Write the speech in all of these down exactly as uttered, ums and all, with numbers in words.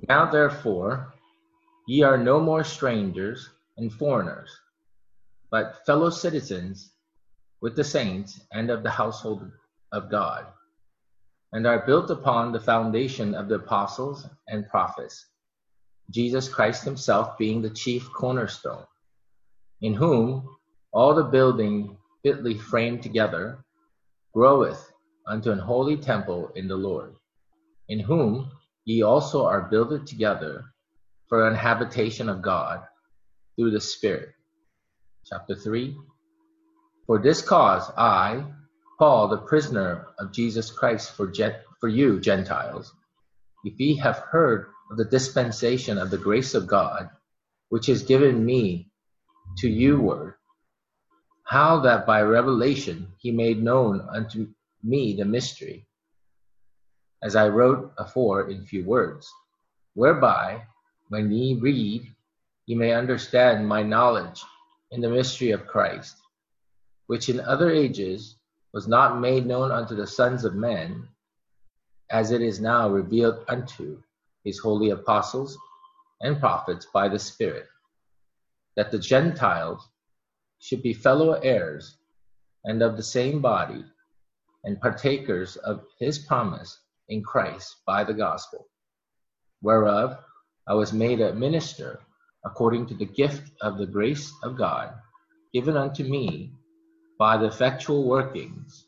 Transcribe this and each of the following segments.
Now therefore, ye are no more strangers and foreigners, but fellow citizens with the saints and of the household of God, and are built upon the foundation of the apostles and prophets, Jesus Christ himself being the chief cornerstone, in whom all the building fitly framed together groweth unto an holy temple in the Lord, in whom ye also are builded together for an habitation of God through the Spirit. Chapter three. For this cause I, Paul, the prisoner of Jesus Christ for, Gen- for you Gentiles, if ye have heard of the dispensation of the grace of God, which is given me to you word, how that by revelation he made known unto me the mystery, as I wrote afore in few words, whereby, when ye read, ye may understand my knowledge in the mystery of Christ, which in other ages was not made known unto the sons of men, as it is now revealed unto his holy apostles and prophets by the Spirit, that the Gentiles should be fellow heirs and of the same body, and partakers of his promise in Christ by the gospel, whereof I was made a minister according to the gift of the grace of God given unto me by the effectual workings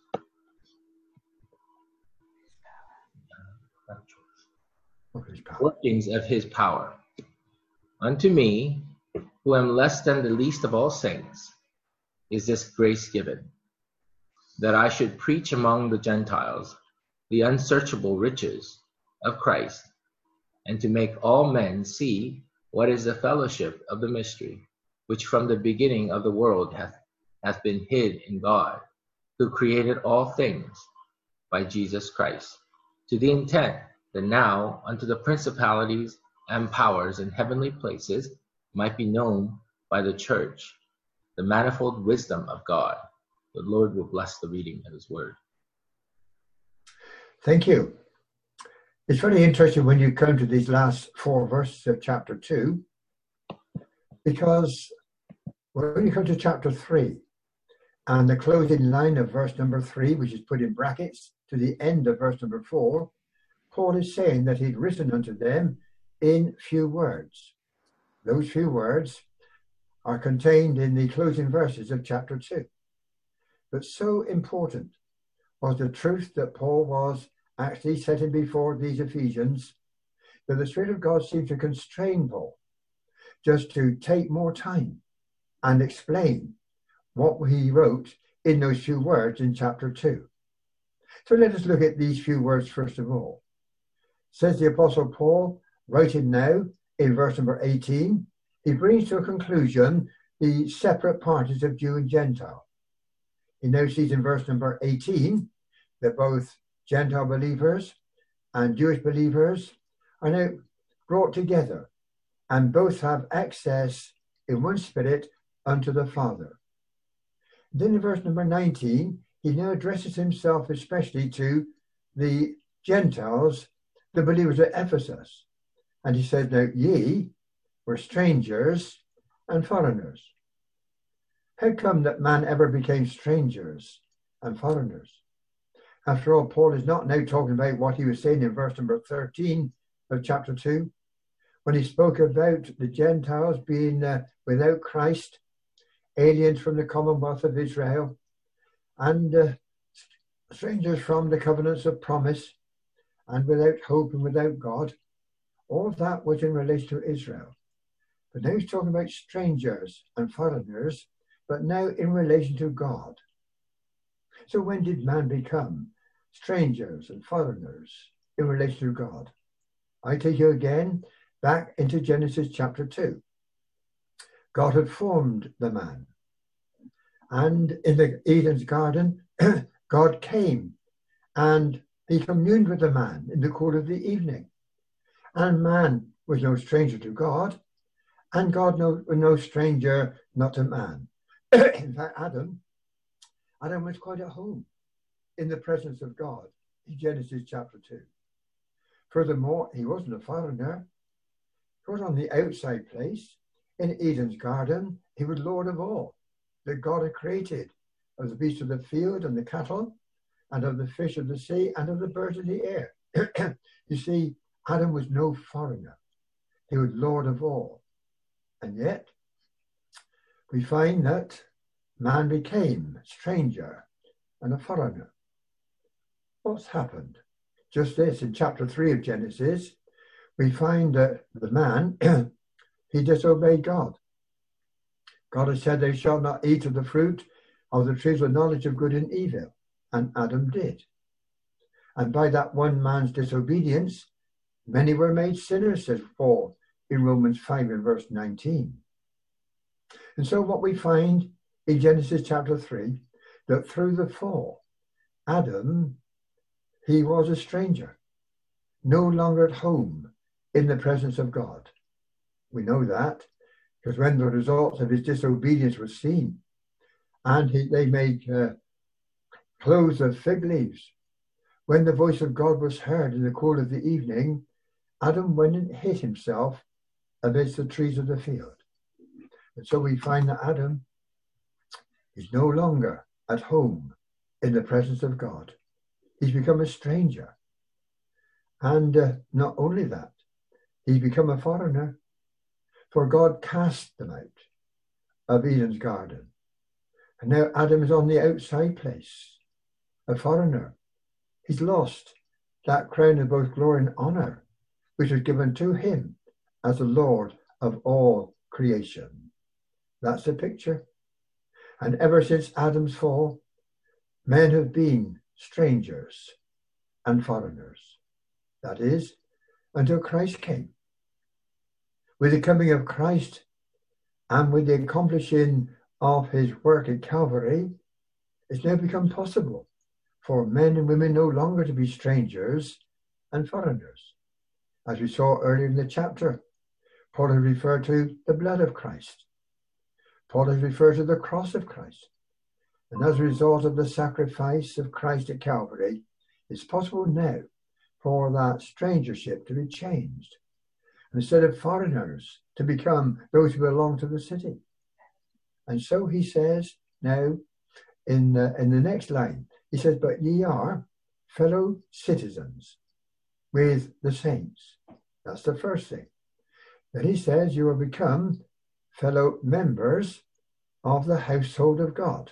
workings of his power. Unto me, who am less than the least of all saints, is this grace given, that I should preach among the Gentiles the unsearchable riches of Christ, and to make all men see what is the fellowship of the mystery, which from the beginning of the world hath, hath been hid in God, who created all things by Jesus Christ, to the intent that now unto the principalities and powers in heavenly places might be known by the church the manifold wisdom of God. The Lord will bless the reading of his word. Thank you. It's very interesting when you come to these last four verses of chapter two, because when you come to chapter three and the closing line of verse number three, which is put in brackets to the end of verse number four, Paul is saying that he'd written unto them in few words. Those few words are contained in the closing verses of chapter two. But so important was the truth that Paul was actually setting before these Ephesians that the Spirit of God seemed to constrain Paul just to take more time and explain what he wrote in those few words in chapter two. So let us look at these few words first of all. Says the Apostle Paul, writing now in verse number eighteen, he brings to a conclusion the separate parties of Jew and Gentile. He now sees in verse number eighteen that both Gentile believers and Jewish believers are now brought together, and both have access in one spirit unto the Father. Then in verse number nineteen, he now addresses himself especially to the Gentiles, the believers at Ephesus. And he says, now ye were strangers and foreigners. How come that man ever became strangers and foreigners? After all, Paul is not now talking about what he was saying in verse number thirteen of chapter two, when he spoke about the Gentiles being uh, without Christ, aliens from the commonwealth of Israel, and uh, strangers from the covenants of promise, and without hope and without God. All of that was in relation to Israel. But now he's talking about strangers and foreigners, but now in relation to God. So when did man become strangers and foreigners in relation to God? I take you again back into Genesis chapter two. God had formed the man. And in the Eden's garden, God came and he communed with the man in the cool of the evening. And man was no stranger to God, and God no, no stranger not to man. In fact, Adam, Adam was quite at home in the presence of God in Genesis chapter two. Furthermore, he wasn't a foreigner. He was on the outside place. In Eden's garden, he was Lord of all that God had created, of the beasts of the field and the cattle, and of the fish of the sea, and of the birds of the air. You see, Adam was no foreigner. He was Lord of all. And yet, we find that man became a stranger and a foreigner. What's happened? Just this, in chapter three of Genesis, we find that the man, he disobeyed God. God has said, "They shall not eat of the fruit of the trees of knowledge of good and evil." And Adam did. And by that one man's disobedience, many were made sinners, says Paul in Romans five and verse nineteen. And so what we find in Genesis chapter three, that through the fall, Adam, he was a stranger, no longer at home in the presence of God. We know that because when the results of his disobedience were seen, and he, they made uh, clothes of fig leaves, when the voice of God was heard in the cool of the evening, Adam went and hid himself amidst the trees of the field. And so we find that Adam is no longer at home in the presence of God. He's become a stranger. And uh, not only that, he's become a foreigner, for God cast them out of Eden's garden. And now Adam is on the outside place, a foreigner. He's lost that crown of both glory and honor, which was given to him as the Lord of all creation. That's the picture. And ever since Adam's fall, men have been strangers and foreigners. That is, until Christ came. With the coming of Christ and with the accomplishing of his work at Calvary, it's now become possible for men and women no longer to be strangers and foreigners. As we saw earlier in the chapter, Paul has referred to the blood of Christ. Paul has referred to the cross of Christ. And as a result of the sacrifice of Christ at Calvary, it's possible now for that strangership to be changed. Instead of foreigners, to become those who belong to the city. And so he says now in the, in the next line, he says, "But ye are fellow citizens with the saints." That's the first thing. Then he says, you will become fellow members of the household of God.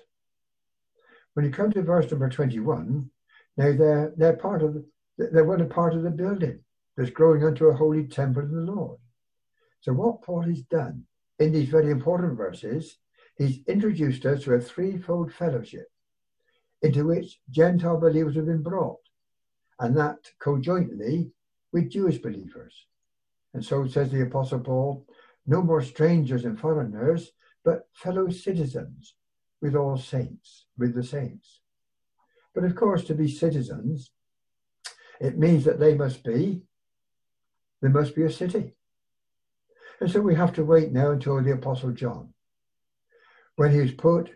When you come to verse number twenty-one, now they're, they're part of, they're one part of the building that's growing into a holy temple of the Lord. So what Paul has done in these very important verses, he's introduced us to a threefold fellowship into which Gentile believers have been brought, and that conjointly with Jewish believers. And so says the Apostle Paul, no more strangers and foreigners, but fellow citizens with all saints, with the saints. But of course, to be citizens, it means that they must be, there must be a city. And so we have to wait now until the Apostle John, when he was put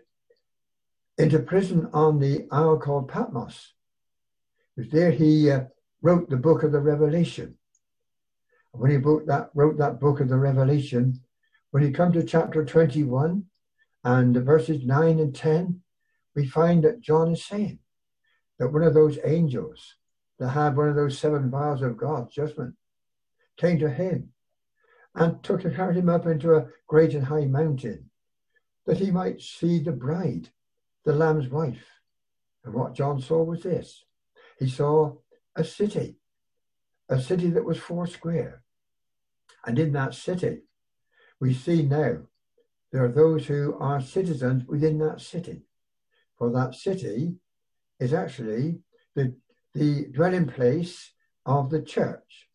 into prison on the isle called Patmos. It was there he uh, wrote the book of the Revelation. And when he wrote that, wrote that book of the Revelation, when you come to chapter twenty-one and verses nine and ten, we find that John is saying that one of those angels that had one of those seven vials of God's judgment came to him and took and carried him up into a great and high mountain, that he might see the bride, the Lamb's wife. And what John saw was this. He saw a city, a city that was four square. And in that city, we see now there are those who are citizens within that city. For that city is actually the, the dwelling place of the church.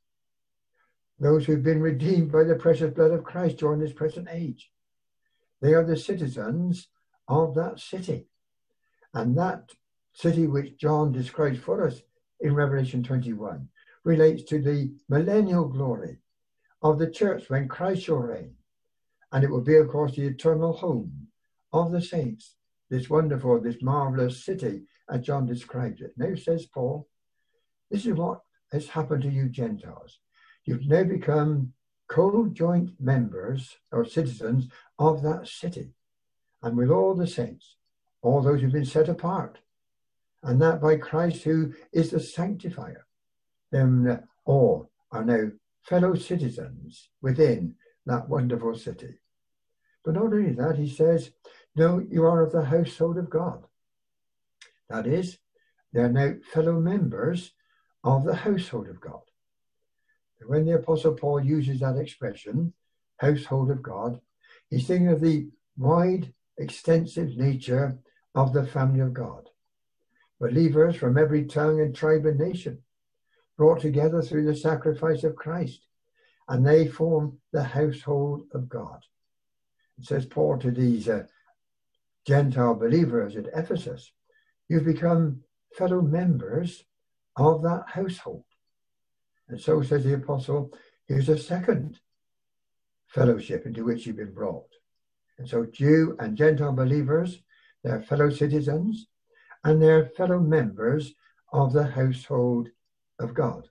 Those who've been redeemed by the precious blood of Christ during this present age. They are the citizens of that city. And that city which John describes for us in Revelation twenty-one relates to the millennial glory of the church when Christ shall reign. And it will be, of course, the eternal home of the saints, this wonderful, this marvelous city, as John describes it. Now, says Paul, this is what has happened to you Gentiles. You've now become co-joint members or citizens of that city, and with all the saints, all those who've been set apart, and that by Christ who is the sanctifier. Then all are now fellow citizens within that wonderful city. But not only that, he says, no, you are of the household of God. That is, they are now fellow members of the household of God. When the Apostle Paul uses that expression, household of God, he's thinking of the wide, extensive nature of the family of God. Believers from every tongue and tribe and nation, brought together through the sacrifice of Christ, and they form the household of God. It says Paul to these uh, Gentile believers at Ephesus, you've become fellow members of that household. And so says the apostle, here's a second fellowship into which you've been brought. And so Jew and Gentile believers, they're fellow citizens, and they're fellow members of the household of God.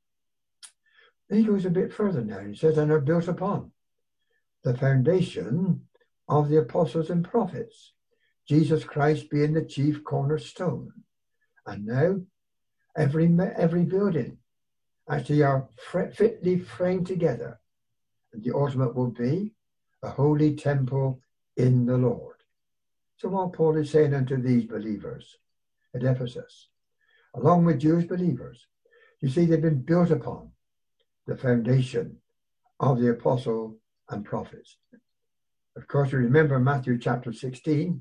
Then he goes a bit further now. He says, and are built upon the foundation of the apostles and prophets, Jesus Christ being the chief cornerstone. And now every every building actually are fitly framed together. And the ultimate will be a holy temple in the Lord. So what Paul is saying unto these believers at Ephesus, along with Jewish believers, you see they've been built upon the foundation of the apostle and prophets. Of course, you remember Matthew chapter sixteen,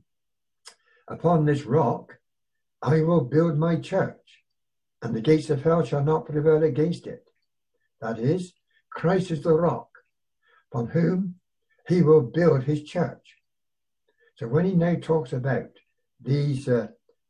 upon this rock I will build my church, and the gates of hell shall not prevail against it. That is, Christ is the rock upon whom he will build his church. So when he now talks about these uh,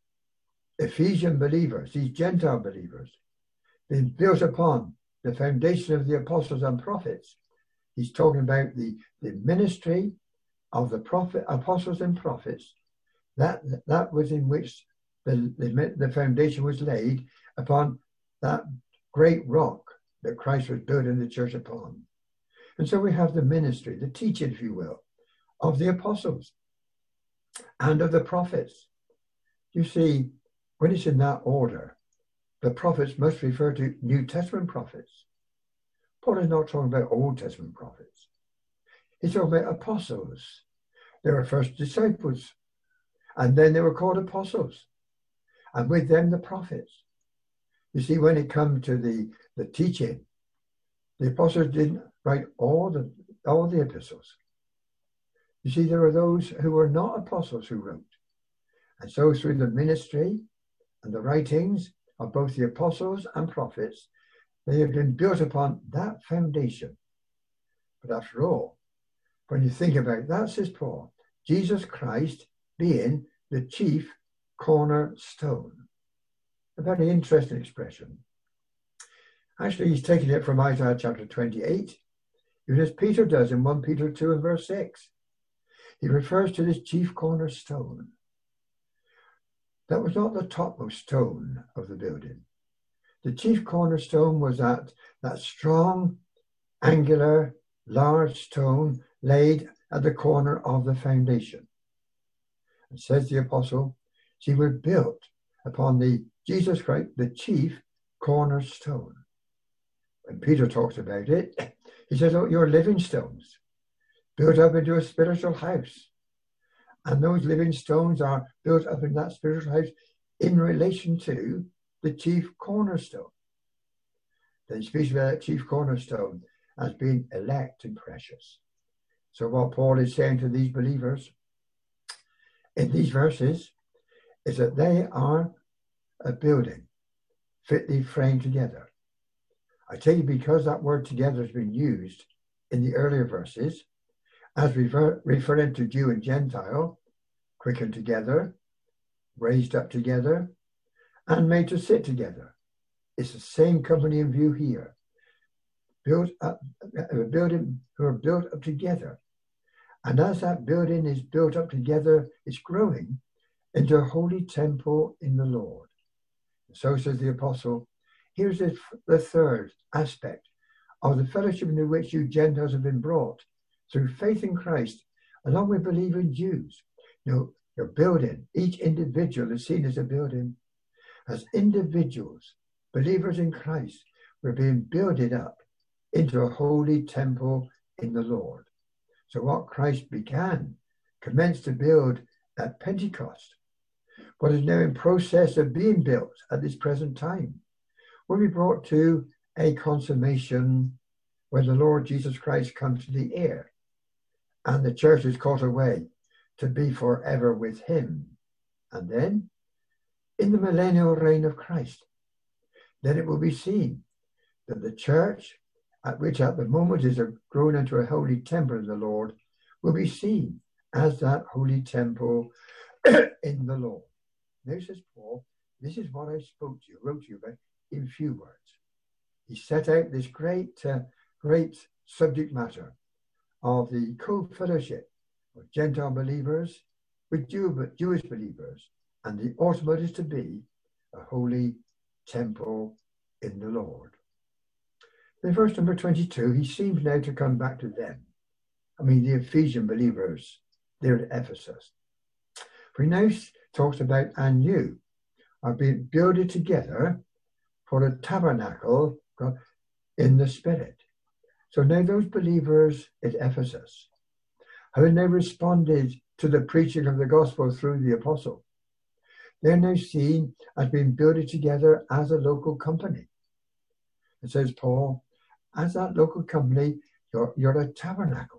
Ephesian believers, these Gentile believers, being built upon the foundation of the apostles and prophets, he's talking about the, the ministry of the prophet, apostles and prophets. That, that was in which the, the, the foundation was laid upon that great rock that Christ was building the church upon. And so we have the ministry, the teaching, if you will, of the apostles and of the prophets. You see, when it's in that order, the prophets must refer to New Testament prophets. Paul is not talking about Old Testament prophets. He's talking about apostles. They were first disciples, and then they were called apostles, and with them the prophets. You see, when it comes to the, the teaching, the apostles didn't write all the all the epistles. You see, there are those who were not apostles who wrote. And so through the ministry and the writings of both the apostles and prophets, they have been built upon that foundation. But after all, when you think about it, that, says Paul, Jesus Christ being the chief cornerstone. A very interesting expression. Actually, he's taken it from Isaiah chapter twenty-eight, even as Peter does in First Peter two and verse six. He refers to this chief cornerstone. That was not the topmost stone of the building. The chief cornerstone was that, that strong, angular, large stone laid at the corner of the foundation. And says the apostle, she was built upon the Jesus Christ, the chief cornerstone. When Peter talks about it, he says, oh, you're living stones, built up into a spiritual house. And those living stones are built up in that spiritual house in relation to the chief cornerstone. Then he speaks about that chief cornerstone as being elect and precious. So what Paul is saying to these believers in these verses is that they are a building fitly framed together. I tell you, because that word together has been used in the earlier verses as refer, referring to Jew and Gentile, quickened together, raised up together, and made to sit together. It's the same company in view here. Built up, a building who are built up together. And as that building is built up together, it's growing into a holy temple in the Lord. So says the apostle, here's the third aspect of the fellowship into which you Gentiles have been brought through faith in Christ, along with believing Jews. You know, you're building. Each individual is seen as a building. As individuals, believers in Christ, we're being builded up into a holy temple in the Lord. So what Christ began, commenced to build at Pentecost, what is now in process of being built at this present time, will be brought to a consummation when the Lord Jesus Christ comes to the air and the church is caught away to be forever with him. And then, in the millennial reign of Christ, then it will be seen that the church, at which at the moment is grown into a holy temple in the Lord, will be seen as that holy temple in the Lord. Now, says Paul, this is what I spoke to you, wrote to you about in few words. He set out this great, uh, great subject matter of the co-fellowship of Gentile believers with Jew, Jewish believers, and the ultimate is to be a holy temple in the Lord. In verse number twenty-two, he seems now to come back to them. I mean, the Ephesian believers there at Ephesus. For he now talks about, and you are being builded together for a tabernacle in the Spirit. So now those believers at Ephesus, having now responded to the preaching of the gospel through the apostle, they're now seen as being builded together as a local company. It says, Paul, as that local company, you're, you're a tabernacle.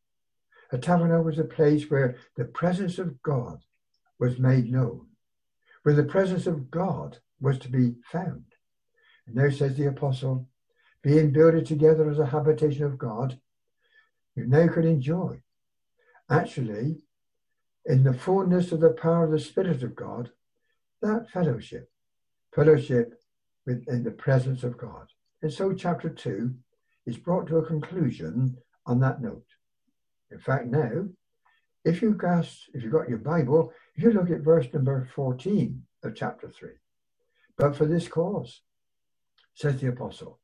A tabernacle was a place where the presence of God was made known, where the presence of God was to be found. And now says the apostle, being builded together as a habitation of God, you now can enjoy, actually, in the fullness of the power of the Spirit of God, that fellowship, fellowship within the presence of God. And so chapter two is brought to a conclusion on that note. In fact, now, if you guess, if you've got your Bible, if you look at verse number fourteen of chapter three, but for this cause, says the apostle.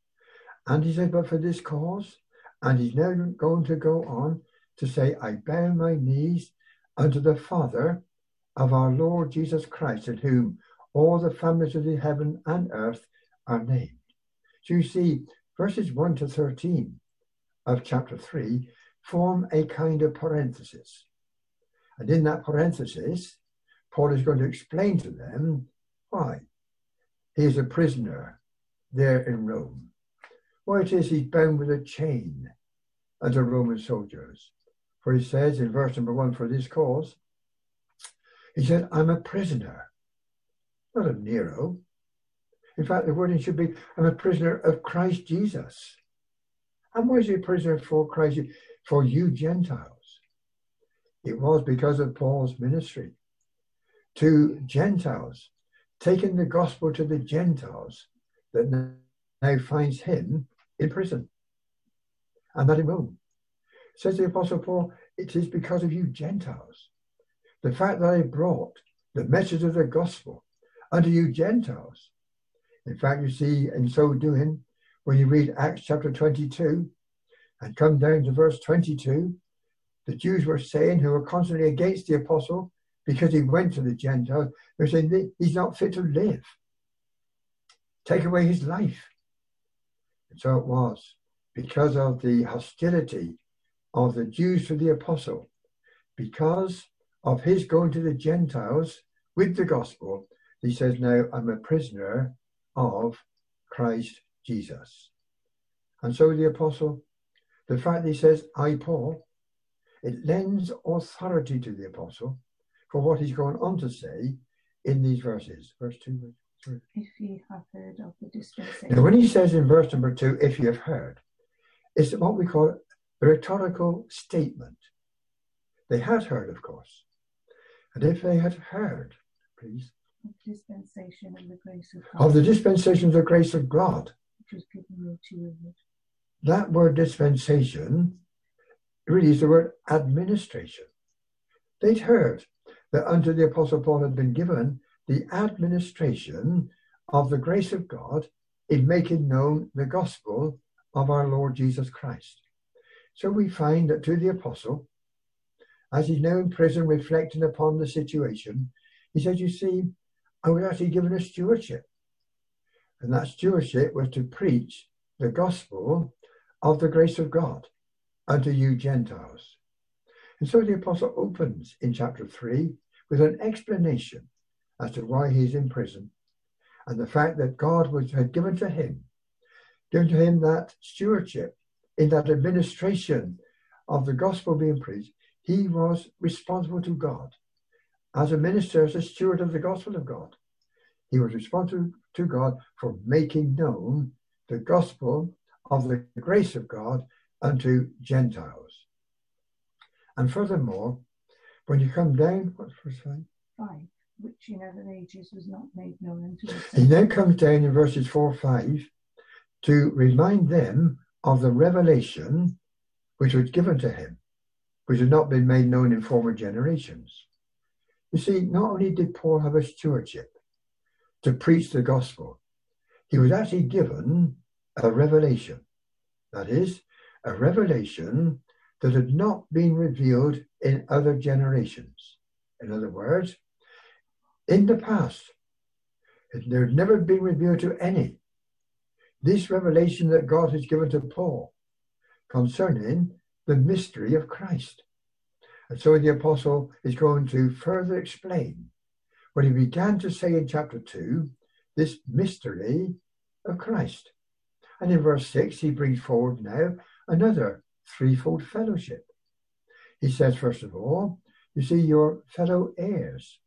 And he said, but for this cause, and he's now going to go on to say, I bow my knees unto the Father of our Lord Jesus Christ, in whom all the families of the heaven and earth are named. So you see, verses one to thirteen of chapter three form a kind of parenthesis. And in that parenthesis, Paul is going to explain to them why he is a prisoner there in Rome. Why it is he's bound with a chain unto Roman soldiers. For he says in verse number one, for this cause, he said, I'm a prisoner, not of Nero. In fact, the wording should be, I'm a prisoner of Christ Jesus. And why is he a prisoner for Christ? For you Gentiles. It was because of Paul's ministry to Gentiles, taking the gospel to the Gentiles, that now finds him in prison, and that in Rome. Says the Apostle Paul, it is because of you Gentiles. The fact that I brought the message of the gospel unto you Gentiles. In fact, you see, in so doing, when you read Acts chapter twenty-two and come down to verse twenty-two, the Jews were saying, who were constantly against the apostle because he went to the Gentiles, they're saying he's not fit to live. Take away his life. And so it was because of the hostility of the Jews to the apostle, because of his going to the Gentiles with the gospel, he says, now I'm a prisoner of Christ Jesus. And so the apostle, the fact that he says, I, Paul, it lends authority to the apostle for what he's going on to say in these verses. Verse two. Sorry. If ye have heard of the dispensation. Now, when he says in verse number two, if you have heard, it's what we call a rhetorical statement. They had heard, of course. And if they had heard, please. Of dispensation of the grace of God. Of the dispensation of the grace of God. Which was given you to you. That word dispensation really is the word administration. They'd heard that unto the Apostle Paul had been given the administration of the grace of God in making known the gospel of our Lord Jesus Christ. So we find that to the apostle, as he's now in prison reflecting upon the situation, he says, you see, I was actually given a stewardship. And that stewardship was to preach the gospel of the grace of God unto you Gentiles. And so the apostle opens in chapter three with an explanation as to why he's in prison and the fact that God was, had given to him, given to him that stewardship in that administration of the gospel being preached. He was responsible to God. As a minister, as a steward of the gospel of God, he was responsible to God for making known the gospel of the grace of God unto Gentiles. And furthermore, when you come down, what's verse five? Five, which in other ages was not made known unto the He saints. now comes down in verses four, five to remind them of the revelation which was given to him, which had not been made known in former generations. You see, not only did Paul have a stewardship to preach the gospel, he was actually given a revelation. That is, a revelation that had not been revealed in other generations. In other words, in the past, there had never been revealed to any this revelation that God has given to Paul concerning the mystery of Christ. And so the apostle is going to further explain what he began to say in chapter two, this mystery of Christ. And in verse six, he brings forward now another threefold fellowship. He says, first of all, you see, your fellow heirs.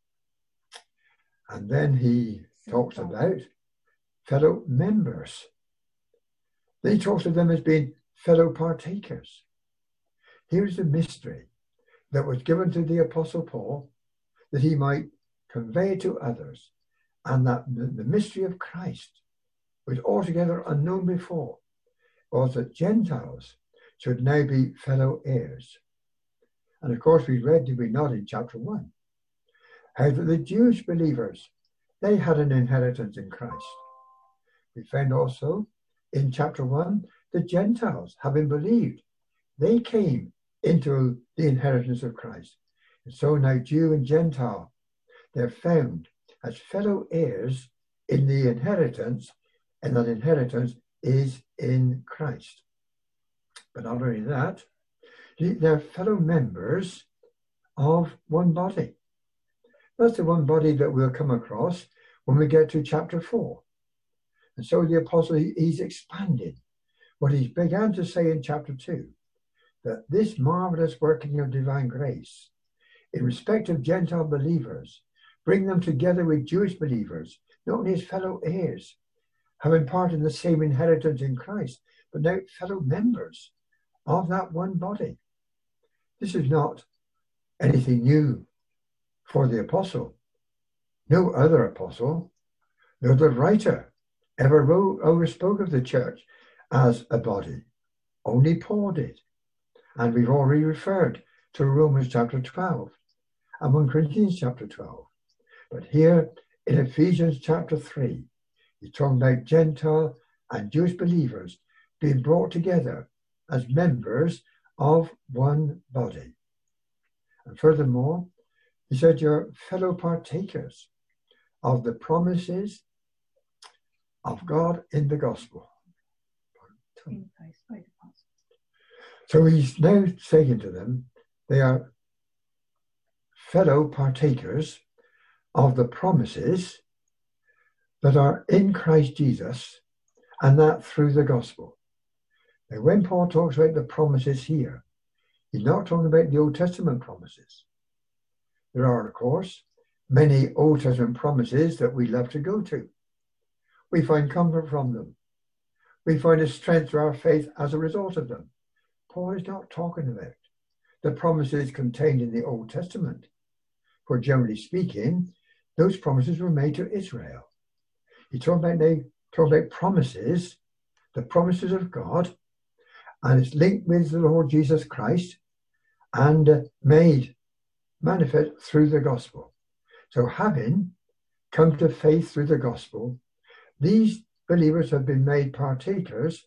And then he talks about fellow members. Then he talks of them as being fellow partakers. Here's the mystery that was given to the Apostle Paul that he might convey to others, and that the, the mystery of Christ was altogether unknown before, was that Gentiles should now be fellow heirs. And of course we read, did we not, in chapter one, how that the Jewish believers, they had an inheritance in Christ. We found also in chapter one, the Gentiles, having believed, they came into the inheritance of Christ. And so now Jew and Gentile, they're found as fellow heirs in the inheritance, and that inheritance is in Christ. But not only that, they're fellow members of one body. That's the one body that we'll come across when we get to chapter four. And so the apostle, he's expanded what he began to say in chapter two, that this marvelous working of divine grace in respect of Gentile believers, bring them together with Jewish believers, not only as fellow heirs, having part in the same inheritance in Christ, but now fellow members of that one body. This is not anything new for the apostle. No other apostle, no other writer ever wrote or spoke of the church as a body. Only Paul did. And we've already referred to Romans chapter twelve and First Corinthians chapter twelve. But here in Ephesians chapter three, he's talking about Gentile and Jewish believers being brought together as members of one body. And furthermore, he said, you're fellow partakers of the promises of God in the gospel. In Christ by the gospel. So he's now saying to them, they are fellow partakers of the promises that are in Christ Jesus, and that through the gospel. Now, when Paul talks about the promises here, he's not talking about the Old Testament promises. There are, of course, many Old Testament promises that we love to go to. We find comfort from them. We find a strength to our faith as a result of them. Paul is not talking about the promises contained in the Old Testament. For generally speaking, those promises were made to Israel. He's talking about, they talking about promises, the promises of God, and it's linked with the Lord Jesus Christ and uh, made manifest through the gospel. So having come to faith through the gospel, these believers have been made partakers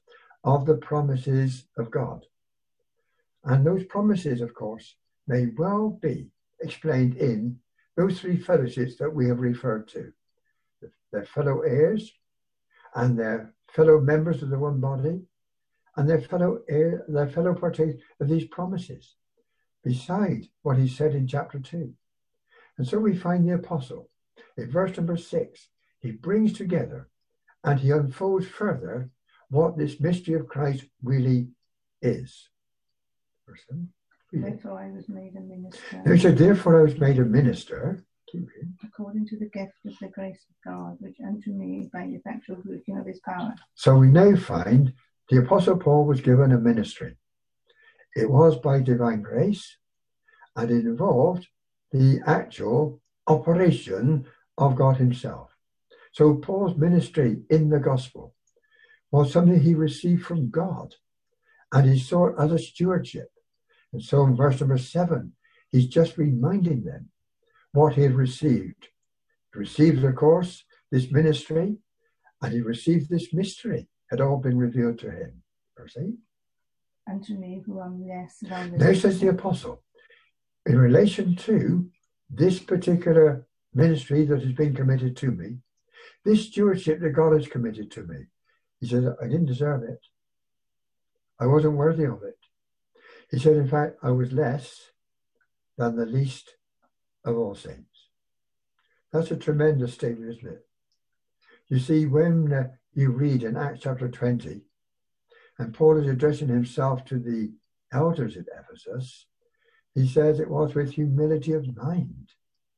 of the promises of God. And those promises, of course, may well be explained in those three fellowships that we have referred to. Their fellow heirs, and their fellow members of the one body, and their fellow heir, their fellow partakers of these promises, beside what he said in chapter two. And so we find the apostle, in verse number six, he brings together and he unfolds further what this mystery of Christ really is. Verse seven. Therefore I was made a minister. He said, therefore I was made a minister, according to the gift of the grace of God, which unto me by the effectual working of his power. So we now find the Apostle Paul was given a ministry. It was by divine grace, and it involved the actual operation of God himself. So Paul's ministry in the gospel was something he received from God, and he saw it as a stewardship. And so in verse number seven, he's just reminding them what he had received. He received, of course, this ministry, and he received this mystery, had all been revealed to him. Verse eight. And to me, who am less than the... Now says the apostle, in relation to this particular ministry that has been committed to me, this stewardship that God has committed to me, he says, I didn't deserve it. I wasn't worthy of it. He said, in fact, I was less than the least of all saints. That's a tremendous statement, isn't it? You see, when uh, you read in Acts chapter twenty, and Paul is addressing himself to the elders at Ephesus, he says it was with humility of mind.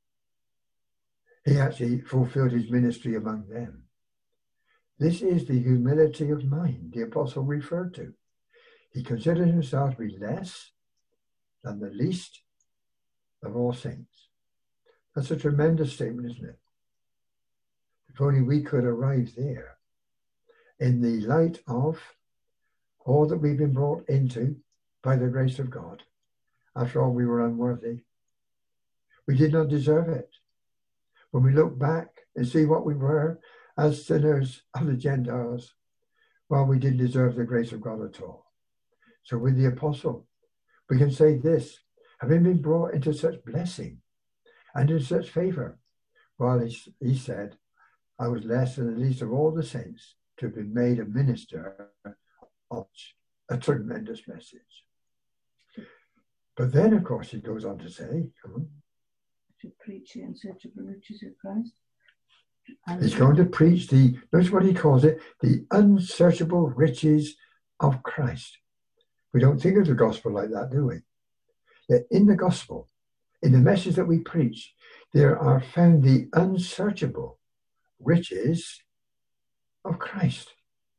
He actually fulfilled his ministry among them. This is the humility of mind the apostle referred to. He considered himself to be less than the least of all saints. That's a tremendous statement, isn't it? If only we could arrive there in the light of all that we've been brought into by the grace of God. After all, we were unworthy. We did not deserve it. When we look back and see what we were as sinners of the Gentiles, well, we didn't deserve the grace of God at all. So with the apostle, we can say this, having been brought into such blessing and in such favor, well, he, he said, I was less than the least of all the saints to have been made a minister of a tremendous message. But then, of course, he goes on to say, come on, to preach the unsearchable riches of Christ. And he's going to preach the, notice what he calls it, the unsearchable riches of Christ. We don't think of the gospel like that, do we? Yet in the gospel, in the message that we preach, there are found the unsearchable riches of Christ.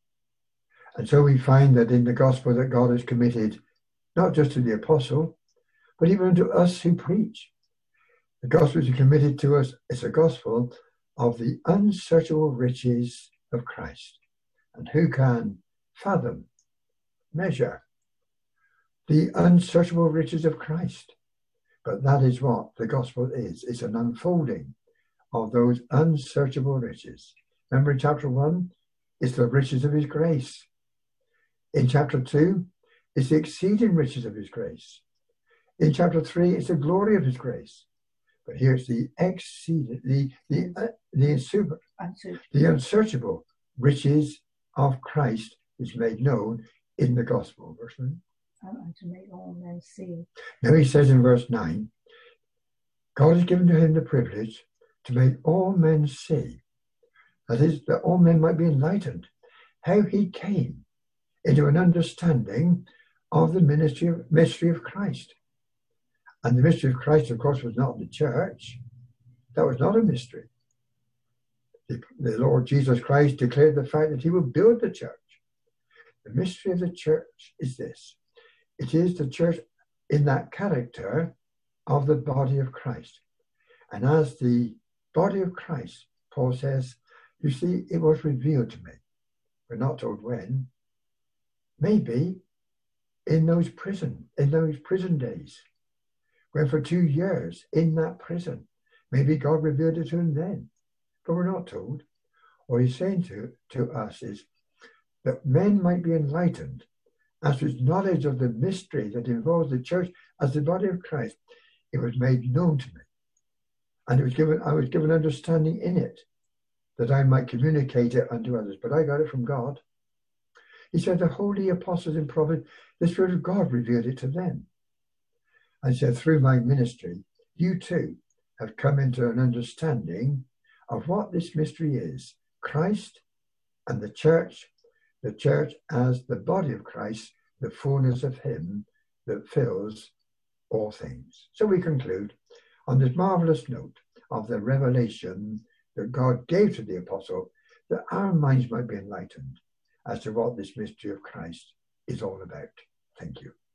And so we find that in the gospel that God has committed, not just to the apostle, but even to us who preach. The gospel is committed to us. It's a gospel of the unsearchable riches of Christ. And who can fathom, measure the unsearchable riches of Christ? But that is what the gospel is. It's an unfolding of those unsearchable riches. Remember in chapter one, it's the riches of his grace. In chapter two, it's the exceeding riches of his grace. In chapter three, it's the glory of his grace. But here's the exceeding, the the uh, the, super, the unsearchable riches of Christ is made known in the gospel. Verse nine. And to make all men see. Now he says in verse nine, God has given to him the privilege to make all men see. That is, that all men might be enlightened. How he came into an understanding of the ministry of, mystery of Christ. And the mystery of Christ, of course, was not the church. That was not a mystery. The, the Lord Jesus Christ declared the fact that he would build the church. The mystery of the church is this. It is the church in that character of the body of Christ. And as the body of Christ, Paul says, you see, it was revealed to me. We're not told when. Maybe in those prison, in those prison days, when for two years in that prison, maybe God revealed it to him then. But we're not told. What he's saying to, to us is, that men might be enlightened as to his knowledge of the mystery that involves the church as the body of Christ. It was made known to me. And it was given, I was given understanding in it, that I might communicate it unto others. But I got it from God. He said, the holy apostles and prophets, the Spirit of God revealed it to them. And said, through my ministry, you too have come into an understanding of what this mystery is. Christ and the church, the church as the body of Christ, the fullness of him that fills all things. So we conclude on this marvelous note of the revelation that God gave to the apostle, that our minds might be enlightened as to what this mystery of Christ is all about. Thank you.